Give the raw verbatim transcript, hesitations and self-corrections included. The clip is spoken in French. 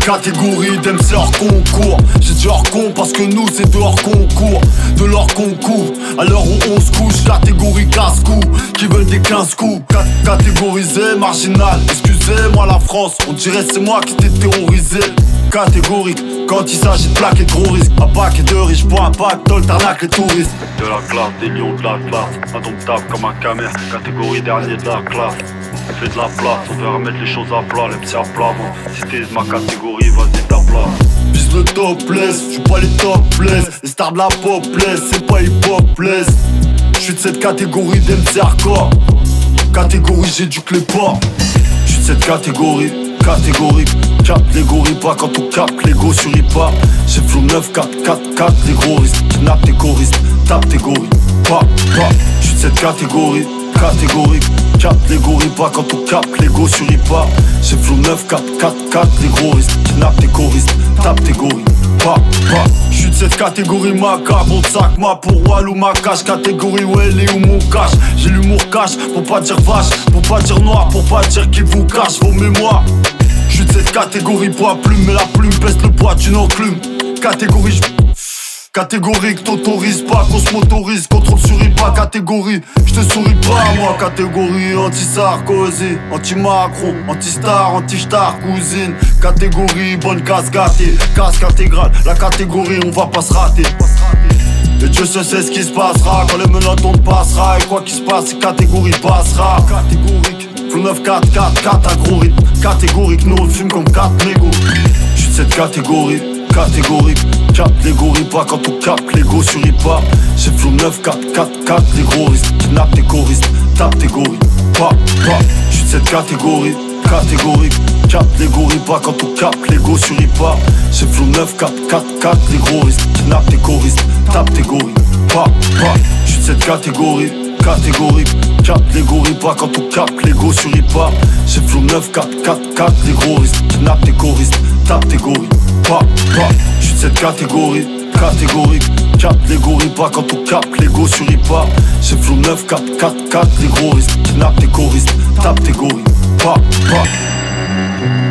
Catégorie d'M C hors concours. J'ai dit hors con parce que nous c'est de hors concours. De leur concours, à l'heure où on se couche. Catégorie casse-cou, qui veulent des quinze coups. Catégorisé, marginal, excusez-moi la France. On dirait c'est moi qui t'ai terrorisé. Catégorique, quand il s'agit de plaquer de gros risques. Un paquet de riches pour un pactole, t'arnaques les touristes. De la classe, des lions de la classe. Indomptable comme un camère, catégorie dernier de la classe. On fait de la place, on veut remettre les choses à plat, les petits à plat. Bon, si t'es de ma catégorie, vas-y ta place. Vise le topless, j'suis pas les topless. Les stars de la popless, c'est pas hip-hopless. J'suis de cette catégorie d'M C hardcore. Catégorie j'éduque les porcs. J'suis de cette catégorie, catégorique. Capte les gorilles pas quand on capte l'ego sur I P A. J'ai flow neuf quatre quatre quatre, les gros risques. Kidnappe tes choristes, tape tes gorilles. Pas, pas, j'suis de cette catégorie, catégorique. Capte les gorilles pas quand on capte l'ego sur I P A. J'ai flow neuf quatre quatre quatre, les gros risques. Kidnappe tes choristes, tape tes gorilles. Pas, pas, j'suis de cette catégorie macabre. On te sac ma pour Wall ou ma cache. Catégorie où elle est où mon cache. J'ai l'humour cache, pour pas dire vache. Pour pas dire noir, pour pas dire qui vous cache vos mémoires. J'suis de cette catégorie poids plume. Mais la plume pèse le poids d'une enclume. Catégorie j'... Catégorique, t'autorise pas qu'on se motorise. Contrôle sur I P A, catégorie. J'te souris pas moi, catégorie. Anti-Sarkozy, anti-Macron, anti-star, anti-star, cousine. Catégorie, bonne casse gâtée. Casque intégrale, la catégorie, on va pas se rater. Et Dieu seul sait ce qui se passera. Quand les menottes on te passera. Et quoi qu'il se passe, catégorie passera. Catégorique, flow neuf quatre quatre, quatre à gros rythme. Catégorique, nous on fume comme quatre mégots. J'suis de cette catégorie, catégorique. Capte les gorilles pas quand on capte l'ego sur I P A. J'ai flow neuf quatre quatre quatre, les gros risques. Kidnappe tes choristes, tape tes gorilles. Pas, pas, j'suis de cette catégorie, catégorique. Capte les gorilles pas quand on capte l'ego sur I P A. J'ai flow neuf quatre quatre quatre, les gros risques. Kidnappe tes choristes, tape tes gorilles. Pas, pas, j'suis de cette catégorie, catégorique. Capte les gorilles pas quand on capte l'ego sur I P A. J'ai flow neuf quatre quatre quatre, les gros risques. Kidnappe tes choristes, tape tes gorilles. Pas, pas, j'suis de cette catégorie, catégorique. Capte les gorilles pas quand on capte l'ego sur I P A. J'ai flow neuf quatre quatre quatre, les gros risques. Kidnappe tes choristes, tape tes gorilles. Pas, pas.